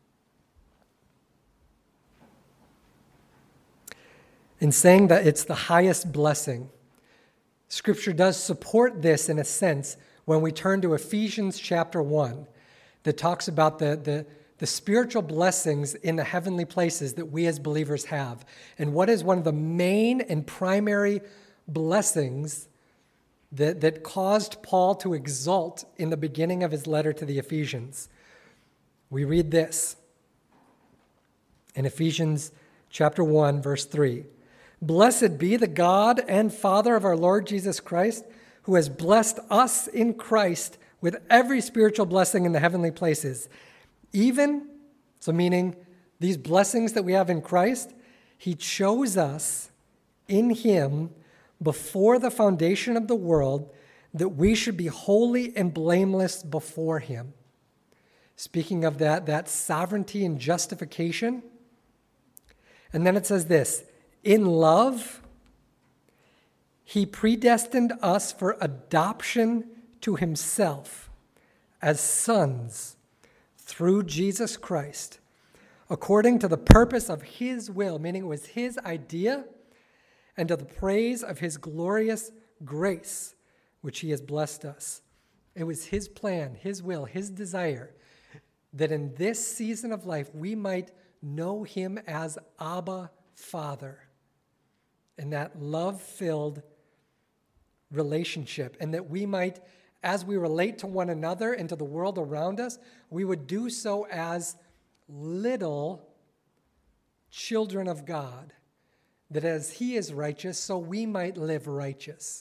In saying that it's the highest blessing, Scripture does support this in a sense when we turn to Ephesians chapter one, that talks about the, the, the spiritual blessings in the heavenly places that we as believers have. And what is one of the main and primary blessings that, that caused Paul to exult in the beginning of his letter to the Ephesians? We read this in Ephesians chapter one, verse three. Blessed be the God and Father of our Lord Jesus Christ, who has blessed us in Christ with every spiritual blessing in the heavenly places. Even, so meaning these blessings that we have in Christ, he chose us in him before the foundation of the world, that we should be holy and blameless before him. Speaking of that, that sovereignty and justification. And then it says this, in love, he predestined us for adoption to himself as sons through Jesus Christ, according to the purpose of his will, meaning it was his idea, and to the praise of his glorious grace, which he has blessed us. It was his plan, his will, his desire, that in this season of life we might know him as Abba, Father, in that love-filled relationship, and that we might, as we relate to one another and to the world around us, we would do so as little children of God, that as he is righteous, so we might live righteous.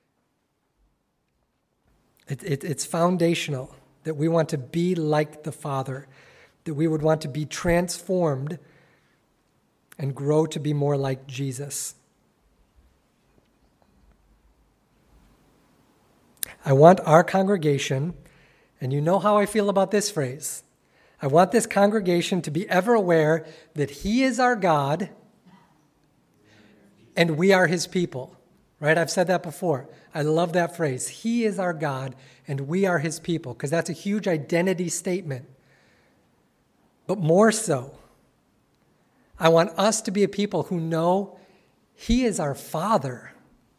It, it, it's foundational that we want to be like the Father, that we would want to be transformed and grow to be more like Jesus. I want our congregation, and you know how I feel about this phrase, I want this congregation to be ever aware that he is our God and we are his people, right? I've said that before. I love that phrase. He is our God and we are his people, because that's a huge identity statement. But more so, I want us to be a people who know he is our Father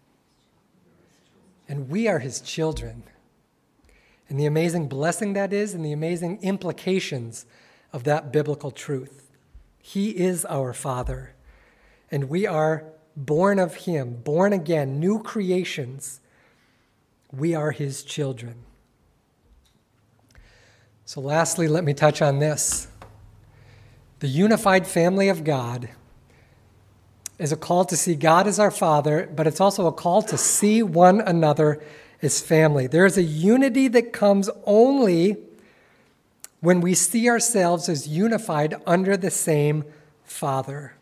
and we are his children. And the amazing blessing that is, and the amazing implications of that biblical truth. He is our Father, and we are born of him, born again, new creations. We are his children. So lastly, let me touch on this. The unified family of God is a call to see God as our Father, but it's also a call to see one another as family. There is a unity that comes only when we see ourselves as unified under the same Father.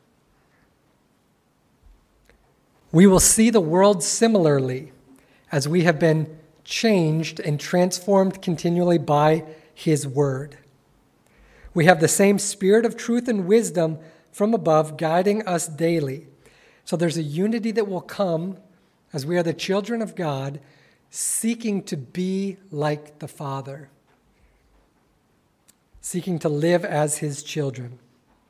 We will see the world similarly as we have been changed and transformed continually by his word. We have the same spirit of truth and wisdom from above guiding us daily. So there's a unity that will come as we are the children of God, seeking to be like the Father, seeking to live as his children.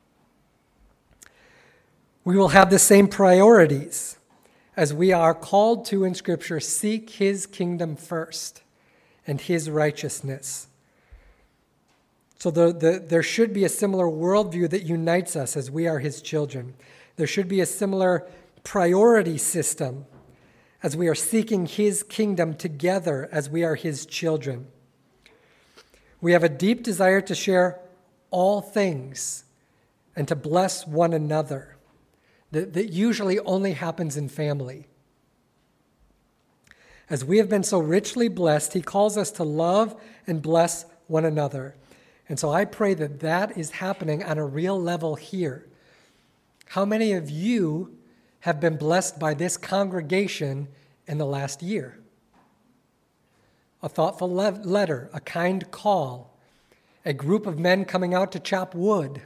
We will have the same priorities as we are called to in Scripture. Seek his kingdom first and his righteousness. So the, the, there should be a similar worldview that unites us as we are his children. There should be a similar priority system as we are seeking his kingdom together as we are his children. We have a deep desire to share all things and to bless one another. That, that usually only happens in family. As we have been so richly blessed, he calls us to love and bless one another. And so I pray that that is happening on a real level here. How many of you have been blessed by this congregation in the last year? A thoughtful le- letter, a kind call, a group of men coming out to chop wood.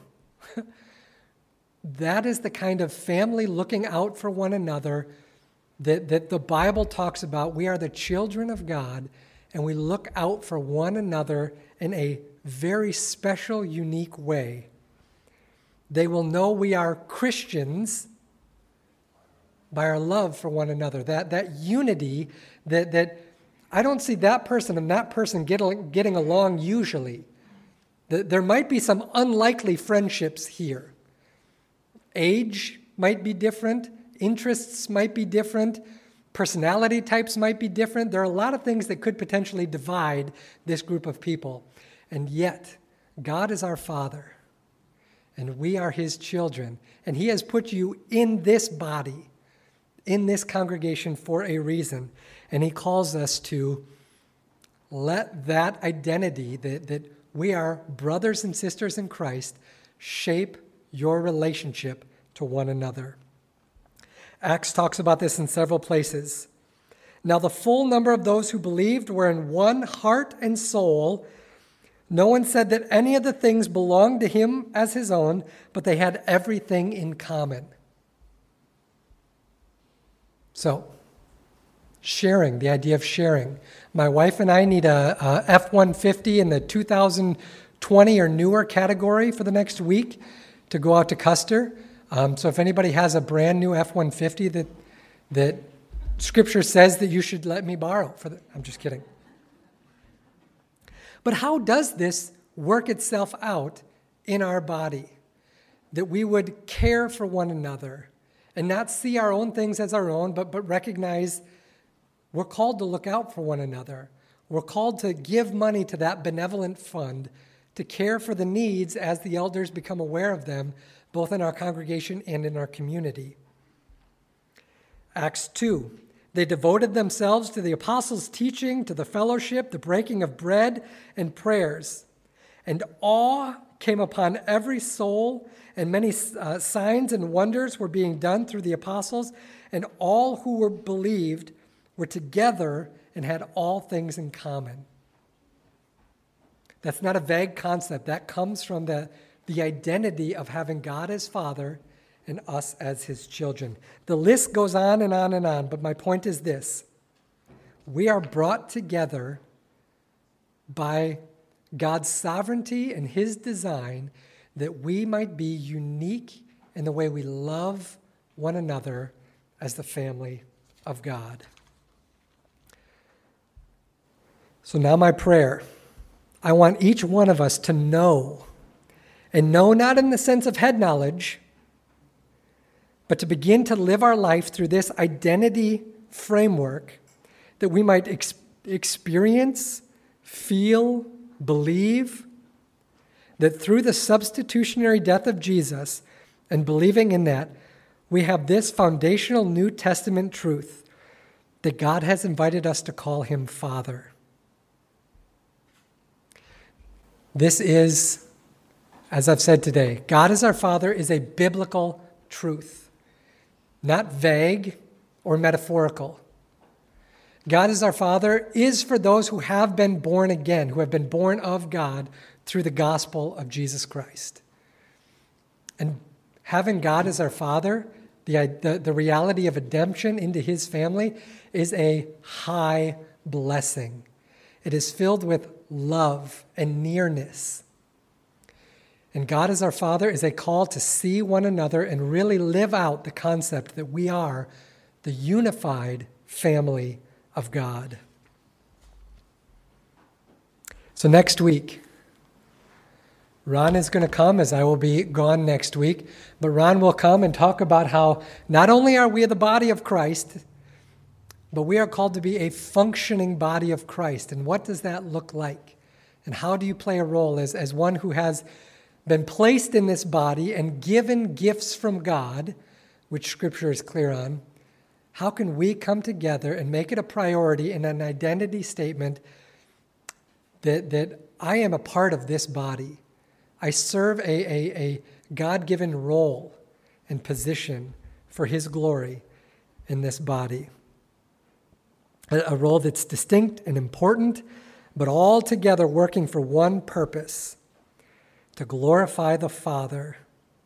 That is the kind of family looking out for one another that, that the Bible talks about. We are the children of God, and we look out for one another in a very special, unique way. They will know we are Christians by our love for one another. That, that unity that, that I don't see that person and that person get, getting along usually. There might be some unlikely friendships here. Age might be different. Interests might be different. Personality types might be different. There are a lot of things that could potentially divide this group of people. And yet, God is our Father, and we are his children. And he has put you in this body, in this congregation for a reason. And he calls us to let that identity, that, that we are brothers and sisters in Christ, shape your relationship to one another. Acts talks about this in several places. Now the full number of those who believed were in one heart and soul. No one said that any of the things belonged to him as his own, but they had everything in common. So, sharing, the idea of sharing. My wife and I need a, a F one fifty in the two thousand twenty or newer category for the next week to go out to Custer. Um, so if anybody has a brand new F one fifty that that Scripture says that you should let me borrow for the, I'm just kidding. But how does this work itself out in our body? That we would care for one another and not see our own things as our own, but, but recognize we're called to look out for one another. We're called to give money to that benevolent fund, to care for the needs as the elders become aware of them, both in our congregation and in our community. Acts two, they devoted themselves to the apostles' teaching, to the fellowship, the breaking of bread, and prayers. And awe came upon every soul, and many uh, signs and wonders were being done through the apostles, and all who were believed were together and had all things in common. That's not a vague concept. That comes from the, the identity of having God as Father and us as his children. The list goes on and on and on, but my point is this. We are brought together by God's sovereignty and his design that we might be unique in the way we love one another as the family of God. So now my prayer. I want each one of us to know, and know not in the sense of head knowledge, but to begin to live our life through this identity framework that we might ex- experience, feel, believe, that through the substitutionary death of Jesus and believing in that, we have this foundational New Testament truth that God has invited us to call him Father. This is, as I've said today, God as our Father is a biblical truth, not vague or metaphorical. God as our Father is for those who have been born again, who have been born of God through the gospel of Jesus Christ. And having God as our Father, the, the, the reality of redemption into his family, is a high blessing. It is filled with love and nearness. And God as our Father is a call to see one another and really live out the concept that we are the unified family of God. So next week, Ron is going to come, as I will be gone next week, but Ron will come and talk about how not only are we the body of Christ, but we are called to be a functioning body of Christ. And what does that look like? And how do you play a role as, as one who has been placed in this body and given gifts from God, which Scripture is clear on? How can we come together and make it a priority and an identity statement that, that I am a part of this body? I serve a, a, a God-given role and position for His glory in this body. A, a role that's distinct and important, but all together working for one purpose: to glorify the Father.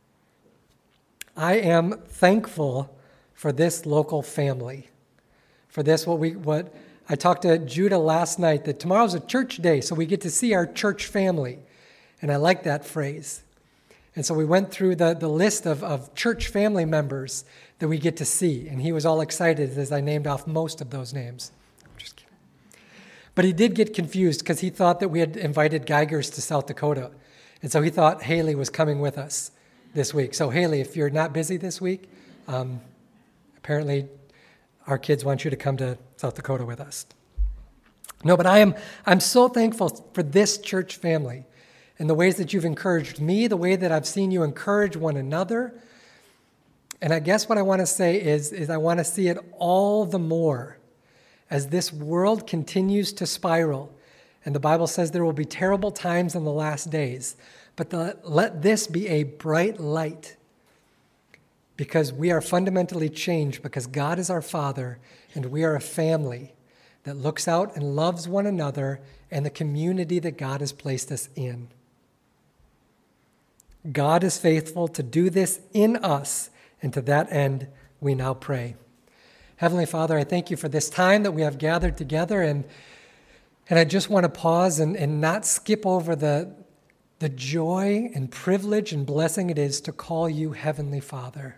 I am thankful for this local family, for this what we what I talked to Judah last night, that tomorrow's a church day, so we get to see our church family. And I like that phrase. And so we went through the, the list of, of church family members that we get to see. And he was all excited as I named off most of those names. I'm just kidding. But he did get confused because he thought that we had invited Geigers to South Dakota. And so he thought Haley was coming with us this week. So Haley, if you're not busy this week, um, apparently our kids want you to come to South Dakota with us. No, but I am I'm so thankful for this church family and the ways that you've encouraged me, the way that I've seen you encourage one another. And I guess what I want to say is, is I want to see it all the more as this world continues to spiral. And the Bible says there will be terrible times in the last days. But the, let this be a bright light, because we are fundamentally changed, because God is our Father, and we are a family that looks out and loves one another and the community that God has placed us in. God is faithful to do this in us, and to that end we now pray. Heavenly Father, I thank you for this time that we have gathered together, and and I just want to pause and, and not skip over the, the joy and privilege and blessing it is to call you Heavenly Father.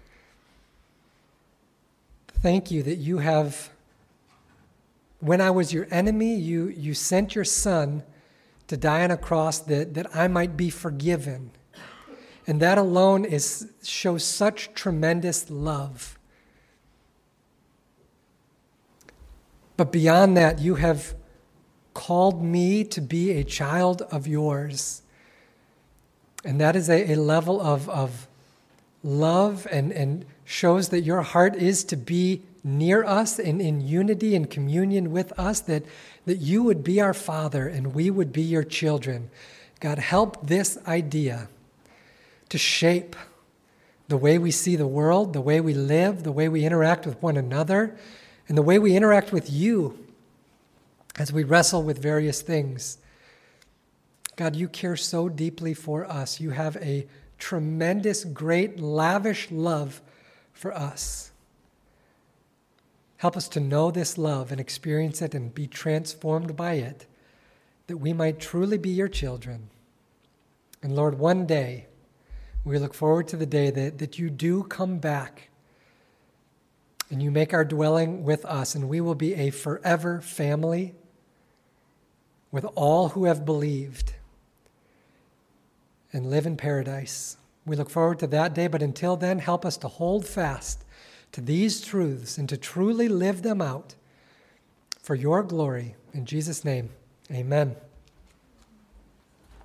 Thank you that you have, when I was your enemy, you, you sent your Son to die on a cross that, that I might be forgiven. And that alone is shows such tremendous love. But beyond that, you have called me to be a child of yours. And that is a, a level of, of love and, and shows that your heart is to be near us and in unity and communion with us, that, that you would be our Father and we would be your children. God, help this idea to shape the way we see the world, the way we live, the way we interact with one another, and the way we interact with you as we wrestle with various things. God, you care so deeply for us. You have a tremendous, great, lavish love for us. Help us to know this love and experience it and be transformed by it, that we might truly be your children. And Lord, one day, we look forward to the day that, that you do come back and you make our dwelling with us, and we will be a forever family with all who have believed and live in paradise. We look forward to that day, but until then, help us to hold fast to these truths and to truly live them out for your glory. In Jesus' name, amen.